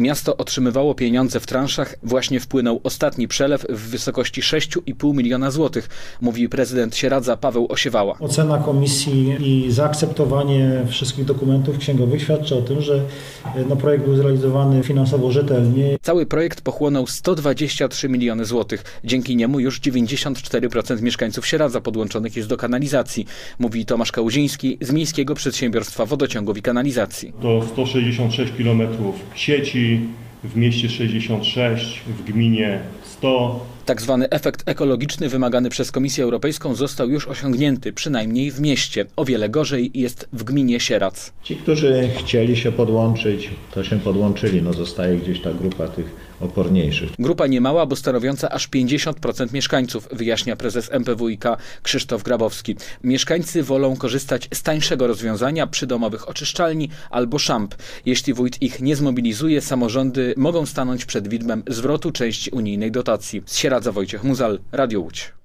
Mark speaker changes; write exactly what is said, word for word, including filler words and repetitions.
Speaker 1: Miasto otrzymywało pieniądze w transzach, właśnie wpłynął ostatni przelew w wysokości sześć i pół miliona złotych, mówi prezydent Sieradza Paweł Osiewała.
Speaker 2: Ocena komisji i zaakceptowanie wszystkich dokumentów księgowych świadczy o tym, że no, projekt był zrealizowany finansowo rzetelnie.
Speaker 1: Cały projekt pochłonął sto dwadzieścia trzy miliony złotych. Dzięki niemu już dziewięćdziesiąt cztery procent mieszkańców Sieradza podłączonych jest do kanalizacji, mówi Tomasz Kałuziński z Miejskiego Przedsiębiorstwa Wodociągów i Kanalizacji.
Speaker 3: To sto sześćdziesiąt sześć kilometrów sieci, w mieście sześćdziesiąt sześć, w gminie sto.
Speaker 1: Tak zwany efekt ekologiczny wymagany przez Komisję Europejską został już osiągnięty, przynajmniej w mieście. O wiele gorzej jest w gminie Sieradz.
Speaker 4: Ci, którzy chcieli się podłączyć, to się podłączyli. No zostaje gdzieś ta grupa tych oporniejszych.
Speaker 1: Grupa niemała, bo stanowiąca aż pięćdziesiąt procent mieszkańców, wyjaśnia prezes M P W i K Krzysztof Grabowski. Mieszkańcy wolą korzystać z tańszego rozwiązania przydomowych oczyszczalni albo szamp. Jeśli wójt ich nie zmobilizuje, samorządy mogą stanąć przed widmem zwrotu części unijnej dotacji. Z Sieradza Wojciech Muzal, Radio Łódź.